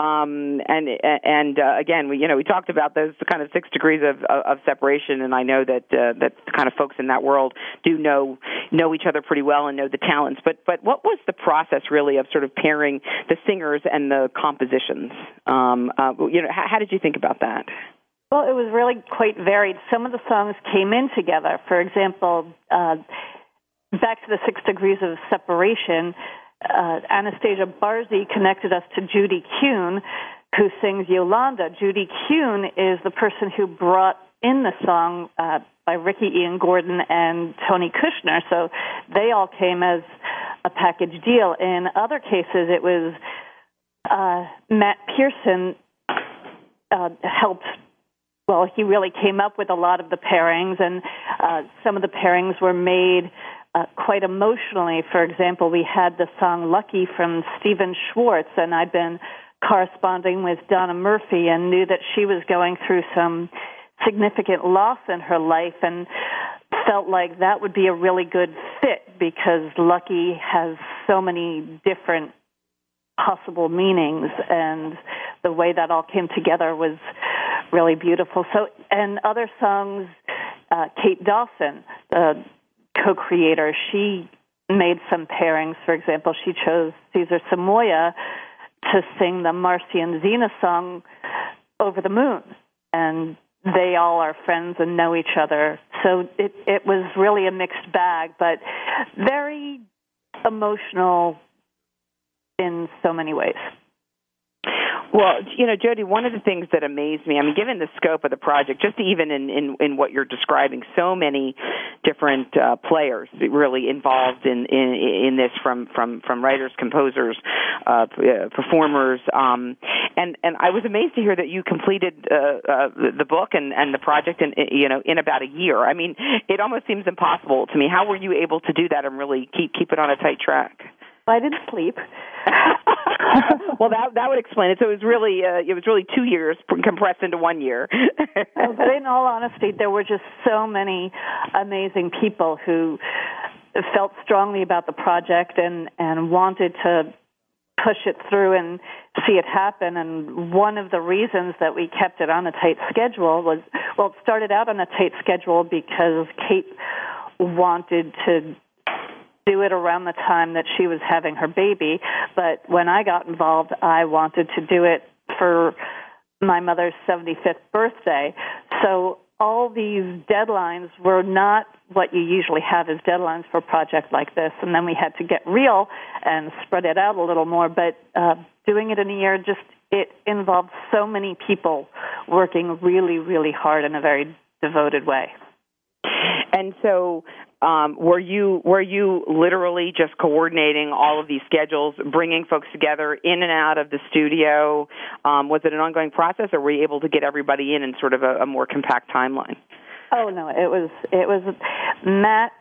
C: Again, we talked about those kind of 6 degrees of separation, and I know that the kind of folks in that world do know each other pretty well and know the talents. But what was the process really of sort of pairing the singers and the compositions? How did you think about that?
E: Well, it was really quite varied. Some of the songs came in together. For example, back to the 6 degrees of separation, Anastasia Barzy connected us to Judy Kuhn, who sings Yolanda. Judy Kuhn is the person who brought in the song by Ricky Ian Gordon and Tony Kushner, so they all came as a package deal. In other cases, it was Matt Pearson helped. Well, he really came up with a lot of the pairings, and some of the pairings were made quite emotionally. For example, we had the song Lucky from Stephen Schwartz, and I'd been corresponding with Donna Murphy and knew that she was going through some significant loss in her life, and felt like that would be a really good fit because Lucky has so many different possible meanings, and the way that all came together was really beautiful. So, and other songs, Kate Dawson, the co-creator, she made some pairings. For example, she chose Cesar Samoya to sing the Marcy and Zena song, Over the Moon. And they all are friends and know each other. So it was really a mixed bag, but very emotional in so many ways.
C: Well, Jody, one of the things that amazed me, I mean, given the scope of the project, just even in what you're describing, so many different players really involved in this, from writers, composers, performers, and I was amazed to hear that you completed the book and the project in about a year. I mean, it almost seems impossible to me. How were you able to do that and really keep it on a tight track?
E: I didn't sleep.
C: Well, that would explain it. So it was really 2 years compressed into 1 year.
E: But in all honesty, there were just so many amazing people who felt strongly about the project and wanted to push it through and see it happen. And one of the reasons that we kept it on a tight schedule was, it started out on a tight schedule because Kate wanted to do it around the time that she was having her baby. But when I got involved, I wanted to do it for my mother's 75th birthday. So all these deadlines were not what you usually have as deadlines for a project like this. And then we had to get real and spread it out a little more. But doing it in a year, it involved so many people working really, really hard in a very devoted way.
C: And so were you literally just coordinating all of these schedules, bringing folks together in and out of the studio? Was it an ongoing process, or were you able to get everybody in sort of a more compact timeline?
E: Oh no, it was. Matt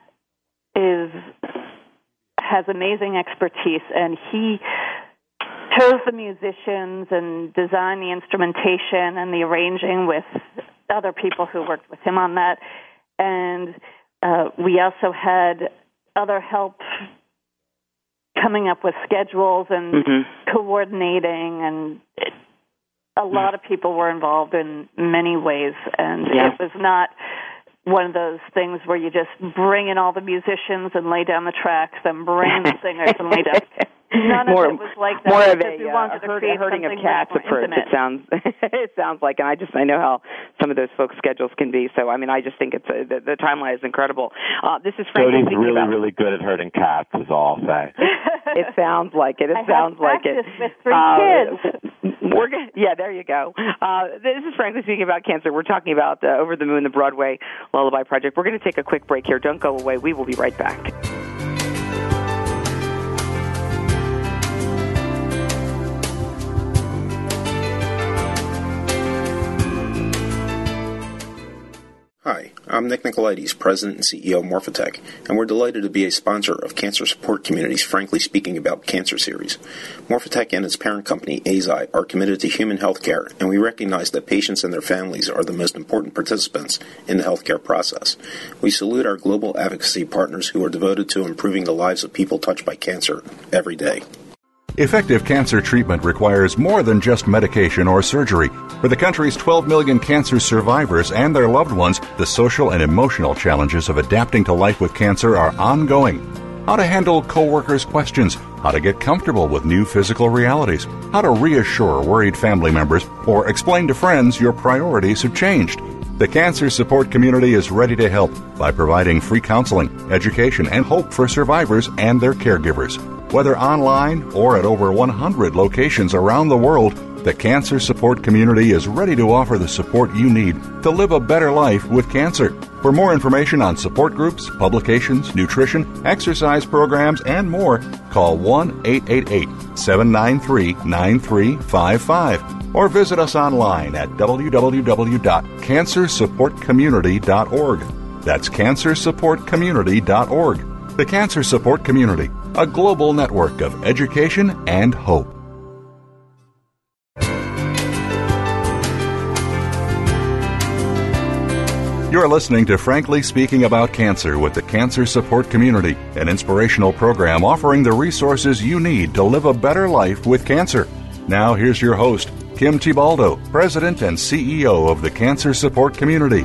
E: has amazing expertise, and he chose the musicians and designed the instrumentation and the arranging with other people who worked with him on that. And we also had other help coming up with schedules and coordinating, and a lot of people were involved in many ways. And it was not one of those things where you just bring in all the musicians and lay down the tracks and bring in the singers and lay down. None of it was like that.
C: More of a herding of cats approach. It sounds like, and I know how some of those folks' schedules can be. So I mean, I just think it's the timeline is incredible. This is Frank.
M: Jody's really good at herding cats, is all I'll say.
C: It sounds like it.
E: I have practiced with 3 kids.
C: There you go. This is Frankly Speaking About Cancer. We're talking about Over the Moon, the Broadway Lullaby Project. We're going to take a quick break here. Don't go away. We will be right back.
J: Hi, I'm Nick Nicolaides, President and CEO of Morphotek, and we're delighted to be a sponsor of Cancer Support Community's Frankly Speaking About Cancer series. Morphotek and its parent company, AZI, are committed to human health care, and we recognize that patients and their families are the most important participants in the healthcare process. We salute our global advocacy partners who are devoted to improving the lives of people touched by cancer every day.
B: Effective cancer treatment requires more than just medication or surgery. For the country's 12 million cancer survivors and their loved ones, the social and emotional challenges of adapting to life with cancer are ongoing. How to handle coworkers' questions, how to get comfortable with new physical realities, how to reassure worried family members, or explain to friends your priorities have changed. The Cancer Support Community is ready to help by providing free counseling, education, and hope for survivors and their caregivers. Whether online or at over 100 locations around the world, the Cancer Support Community is ready to offer the support you need to live a better life with cancer. For more information on support groups, publications, nutrition, exercise programs, and more, call 1-888-793-9355 or visit us online at www.cancersupportcommunity.org. That's cancersupportcommunity.org. The Cancer Support Community, a global network of education and hope. You're listening to Frankly Speaking About Cancer with the Cancer Support Community, an inspirational program offering the resources you need to live a better life with cancer. Now here's your host, Kim Thibaldo, President and CEO of the Cancer Support Community.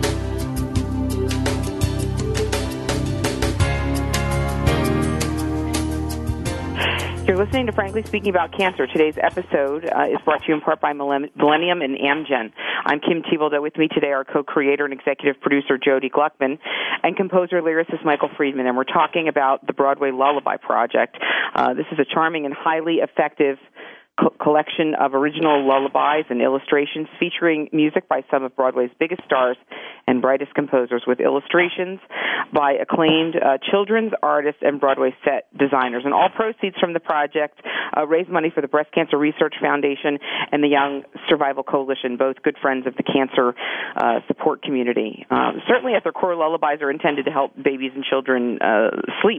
C: You're listening to Frankly Speaking About Cancer. Today's episode is brought to you in part by Millennium and Amgen. I'm Kim Thibaldo. With me today are co-creator and executive producer Jody Gluckman and composer-lyricist Michael Friedman, and we're talking about the Broadway Lullaby Project. This is a charming and highly effective collection of original lullabies and illustrations featuring music by some of Broadway's biggest stars and brightest composers, with illustrations by acclaimed children's artists and Broadway set designers. And all proceeds from the project raise money for the Breast Cancer Research Foundation and the Young Survival Coalition, both good friends of the cancer support community. Certainly at their core, lullabies are intended to help babies and children sleep.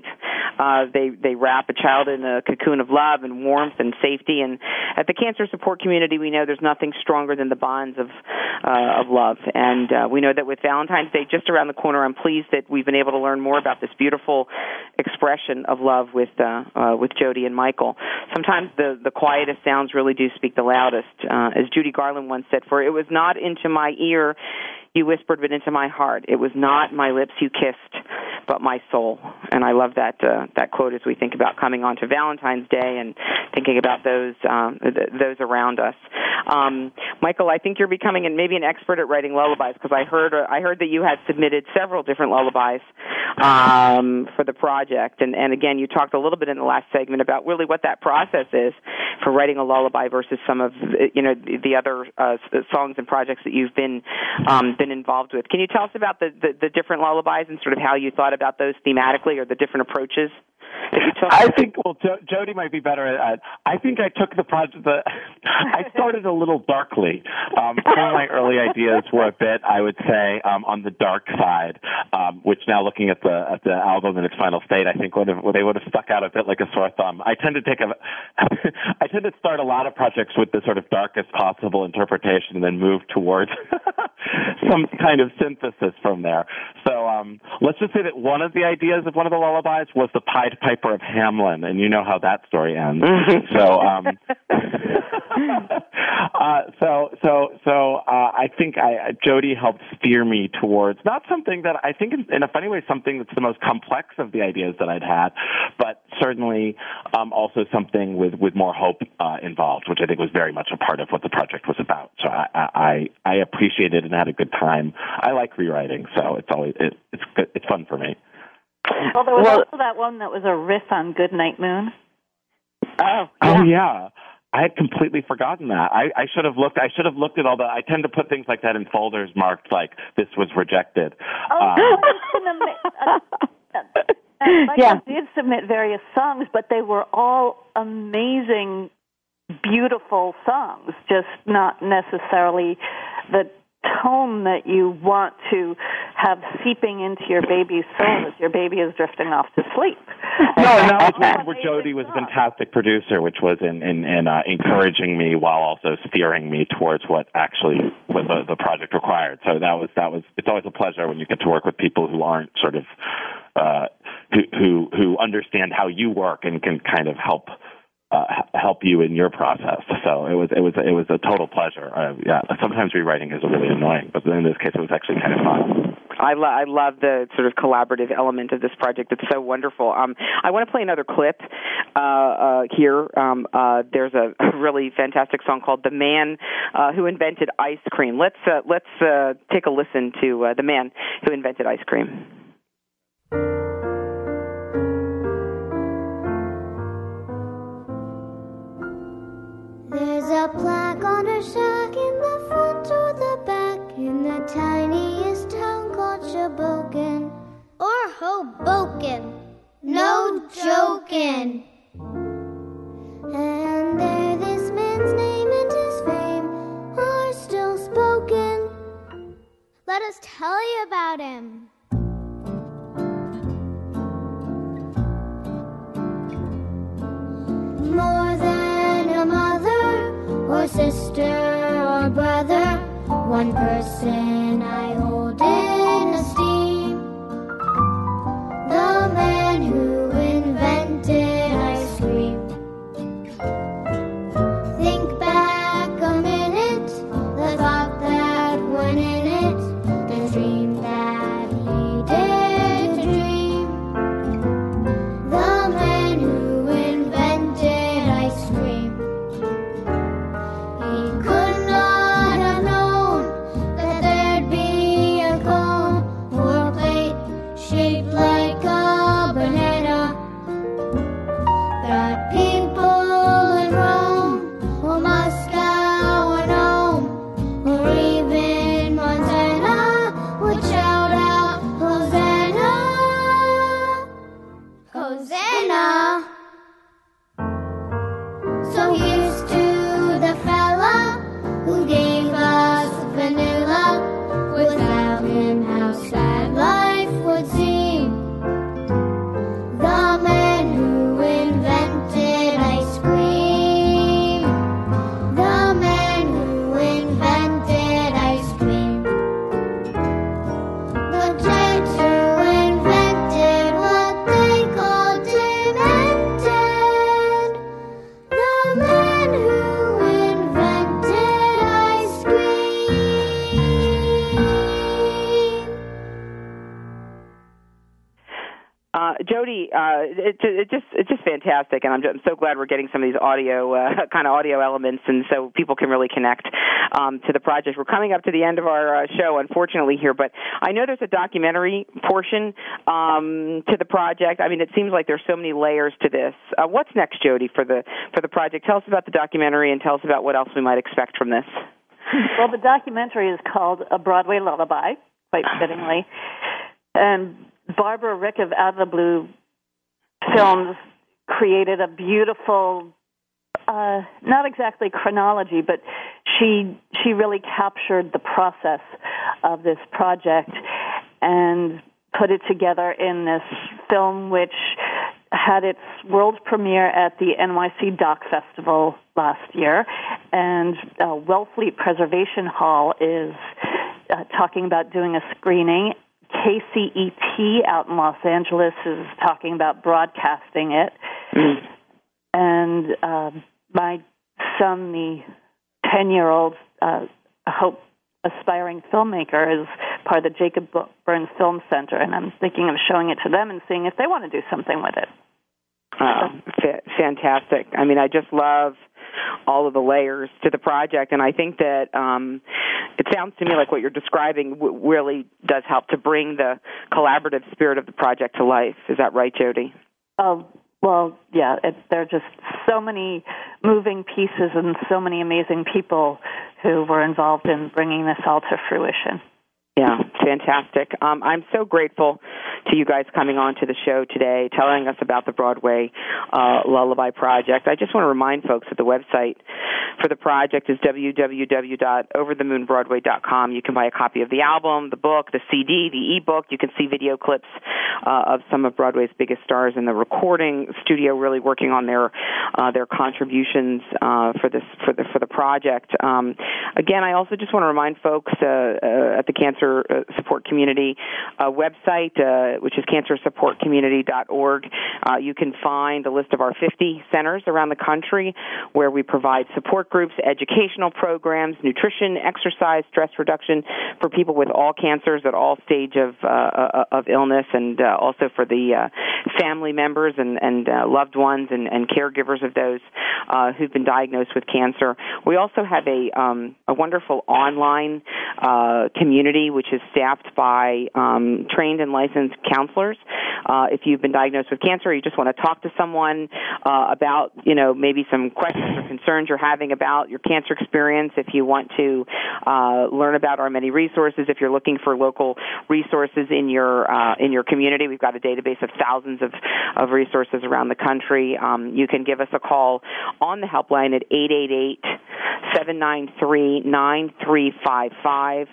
C: They wrap a child in a cocoon of love and warmth and safety, and at the Cancer Support Community, we know there's nothing stronger than the bonds of love. And we know that with Valentine's Day just around the corner, I'm pleased that we've been able to learn more about this beautiful expression of love with Jody and Michael. Sometimes the quietest sounds really do speak the loudest. As Judy Garland once said, "For it was not into my ear you whispered, but into my heart. It was not my lips you kissed, but my soul." And I love that quote as we think about coming on to Valentine's Day and thinking about those around us. Michael, I think you're becoming maybe an expert at writing lullabies, because I heard that you had submitted several different lullabies for the project. And again, you talked a little bit in the last segment about really what that process is for writing a lullaby versus some of the other songs and projects that you've been involved with. Can you tell us about the different lullabies and sort of how you thought about those thematically, or the different approaches that you took?
M: I think, Jody might be better at. I think I took the project. I started a little darkly. Some of my early ideas were a bit, I would say, on the dark side, which now looking at the album in its final state, I think they would have stuck out a bit like a sore thumb. I tend to start a lot of projects with the sort of darkest possible interpretation and then move towards some kind of synthesis from there. So let's just say that one of the ideas of one of the lullabies was the Pied Piper of Hamelin, and you know how that story ends. So I think Jody helped steer me towards not something that I think in a funny way something that's the most complex of the ideas that I'd had, but certainly also something with more hope involved, which I think was very much a part of what the project was about. So I appreciated and had a good time. I like rewriting, so it's good. It's fun for me.
E: Well, there was also that one that was a riff on Goodnight Moon.
M: Oh yeah. I had completely forgotten that. I should have looked at all the. I tend to put things like that in folders marked like this was rejected.
E: Michael did submit various songs, but they were all amazing, beautiful songs. Just not necessarily the tone that you want to have seeping into your baby's soul as your baby is drifting off to sleep.
M: No, and that was one where Jody was a fantastic producer, which was in encouraging me while also steering me towards what the project required. So that was. It's always a pleasure when you get to work with people who aren't sort of who understand how you work and can kind of help you in your process. So it was a total pleasure. Sometimes rewriting is really annoying, but in this case, it was actually kind of fun.
C: I love the sort of collaborative element of this project. It's so wonderful. I want to play another clip here. There's a really fantastic song called "The Man Who Invented Ice Cream." Let's take a listen to "The Man Who Invented Ice Cream."
N: There's a plaque on her shack in the front or the back, in the tiniest town called Shaboken. Or Hoboken. No joking. And there this man's name and his fame are still spoken. Let us tell you about him. More than a mother or sister or brother, one person I hold in esteem. The man who invented ice cream. Think back a minute
C: Jody, it's just fantastic, and I'm so glad we're getting some of these audio elements, and so people can really connect to the project. We're coming up to the end of our show, unfortunately, here, but I know there's a documentary portion to the project. I mean, it seems like there's so many layers to this. What's next, Jody, for the project? Tell us about the documentary, and tell us about what else we might expect from this.
E: Well, the documentary is called A Broadway Lullaby, quite fittingly. And Barbara Rick of Out of the Blue Films created a beautiful, not exactly chronology, but she really captured the process of this project and put it together in this film, which had its world premiere at the NYC Doc Festival last year, and Wellfleet Preservation Hall is talking about doing a screening. KCET out in Los Angeles is talking about broadcasting it. And my son, the 10-year-old aspiring filmmaker, is part of the Jacob Burns Film Center, and I'm thinking of showing it to them and seeing if they want to do something with it.
C: Fantastic. I mean, I just love all of the layers to the project, and I think that it sounds to me like what you're describing really does help to bring the collaborative spirit of the project to life. Is that right, Jody?
E: Oh, well, yeah. There are just so many moving pieces and so many amazing people who were involved in bringing this all to fruition.
C: Yeah, fantastic. I'm so grateful to you guys coming on to the show today, telling us about the Broadway Lullaby Project. I just want to remind folks that the website for the project is www.overthemoonbroadway.com. You can buy a copy of the album, the book, the CD, the ebook. You can see video clips of some of Broadway's biggest stars in the recording studio, really working on their contributions for the project. Again, I also just want to remind folks at the Cancer Support Community website, which is cancersupportcommunity.org. You can find a list of our 50 centers around the country where we provide support groups, educational programs, nutrition, exercise, stress reduction for people with all cancers at all stage of illness, and also for the family members and loved ones and caregivers of those who've been diagnosed with cancer. We also have a wonderful online community which is staffed by trained and licensed counselors. If you've been diagnosed with cancer, or you just want to talk to someone about, maybe some questions or concerns you're having about your cancer experience, if you want to learn about our many resources, if you're looking for local resources in your community, we've got a database of thousands of resources around the country. You can give us a call on the helpline at 888-793-9355.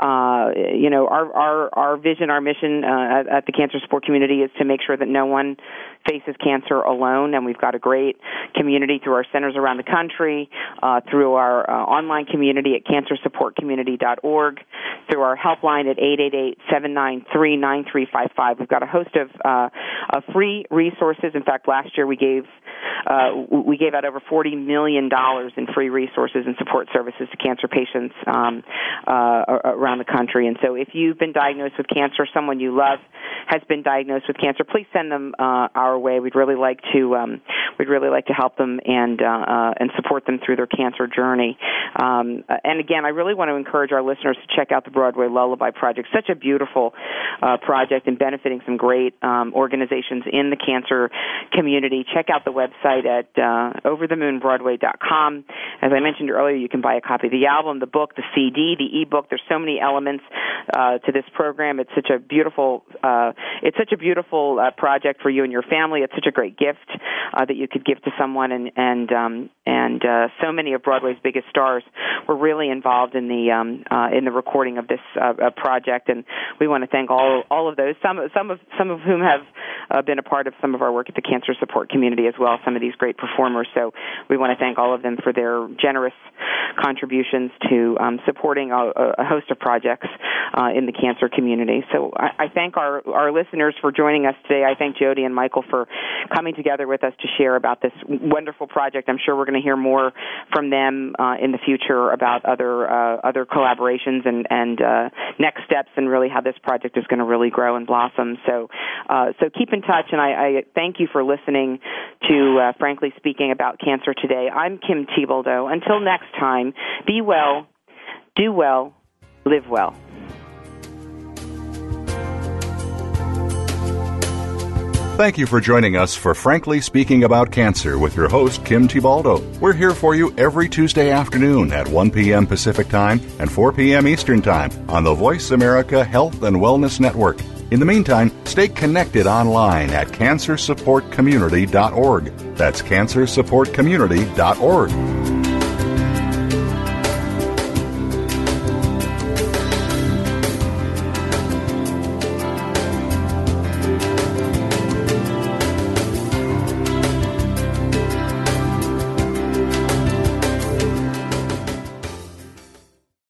C: Our vision, our mission at the Cancer Support Community is to make sure that no one faces cancer alone, and we've got a great community through our centers around the country, through our online community at cancersupportcommunity.org, through our helpline at 888-793-9355. We've got a host of free resources. In fact, last year we gave out over $40 million in free resources and support services to cancer patients around the country. And so if you've been diagnosed with cancer, someone you love has been diagnosed with cancer, please send them our way. We'd really like to help them and support them through their cancer journey. And again, I really want to encourage our listeners to check out the Broadway Lullaby Project. Such a beautiful project and benefiting some great organizations in the cancer community. Check out the website at overthemoonbroadway.com. As I mentioned earlier, you can buy a copy of the album, the book, the CD, the ebook. There's so many elements to this program. It's such a beautiful project for you and your family. It's such a great gift that you could give to someone, and so many of Broadway's biggest stars were really involved in the recording of this project, and we want to thank all of those. Some of whom have been a part of some of our work at the Cancer Support Community as well. Some of these great performers. So we want to thank all of them for their generous contributions to supporting a host of projects in the cancer community. So I thank our listeners for joining us today. I thank Jody and Michael for coming together with us to share about this wonderful project. I'm sure we're going to hear more from them in the future about other collaborations and next steps, and really how this project is going to really grow and blossom. So keep in touch, and I thank you for listening to Frankly Speaking About Cancer today. I'm Kim Thiboldeaux. Until next time, be well, do well, live well.
B: Thank you for joining us for Frankly Speaking About Cancer with your host, Kim Thiboldeaux. We're here for you every Tuesday afternoon at 1 p.m. Pacific Time and 4 p.m. Eastern Time on the Voice America Health and Wellness Network. In the meantime, stay connected online at cancersupportcommunity.org. That's cancersupportcommunity.org.